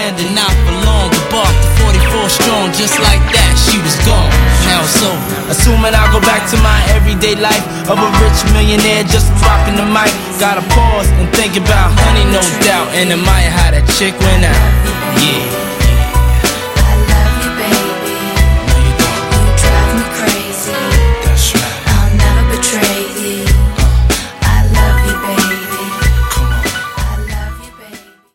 and not for long. The bark to 44 strong, just like that, she was gone. Now it's over. Assuming I'll go back to my everyday life of a rich millionaire just rocking the mic. Gotta pause and think about honey, no doubt. And admire how that chick went out.